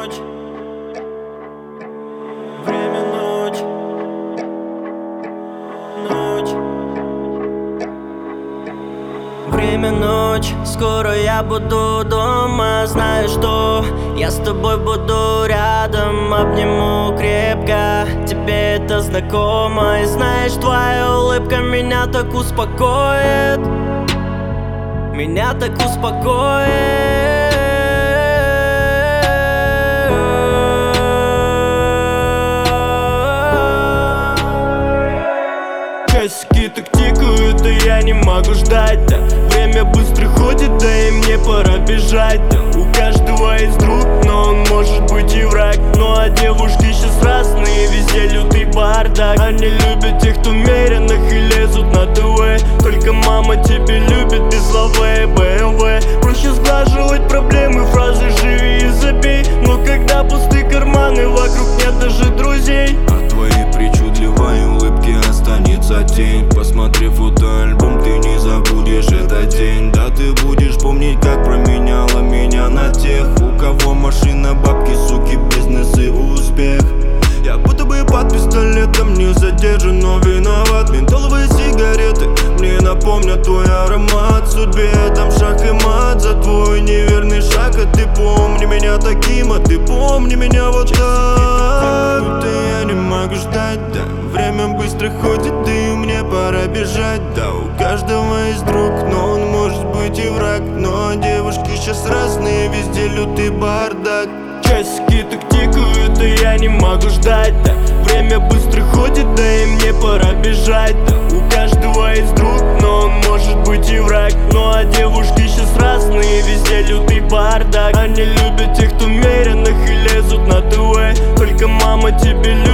ночь, время ночь, ночь. Время ночь, скоро я буду дома. Знаю, что я с тобой буду рядом. Обниму крепко, тебе это знакомо. И знаешь, твоя улыбка меня так успокоит. Меня так успокоит. Часики так тикают, и я не могу ждать, да. Время быстро ходит, да и мне пора бежать, да. У каждого есть друг, но он может быть и враг. Ну а девушки сейчас разные, везде лютый бардак. Они любят тех, кто уверенных и лезут на ТВ. Только мама тебя любит без лавы БМВ. Проще сглаживать проблемы, фразы «живи и забей». Но когда пусты карманы, вокруг нет даже друзей. От твоей причудливой улыбки останется тень. Посмотрев фотоальбом, ты не забудешь этот день. Да, ты будешь помнить, как променяла меня на тех, у кого машина, бабки, суки, бизнес и успех. Я будто бы под пистолетом, не задержан, но виноват. Ментоловые сигареты мне напомнят твой аромат. Судьбе дам шаг и мат за твой неверный шаг. А ты помни меня таким, а ты помни меня вот так. Да я не могу ждать, да. Время быстро ходит, да и мне пора бежать, да. У каждого есть друг, но он может быть и враг. Но девушки сейчас разные, везде лютый бардак. Часики так тикают, и я не могу ждать, да. Время быстро ходит, да и мне пора бежать, да. У каждого есть друг, но он может быть и враг. Ну а девушки сейчас разные, везде лютый бардак. Они любят тех, кто уверенных и лезут на ТВ. Только мама тебе любит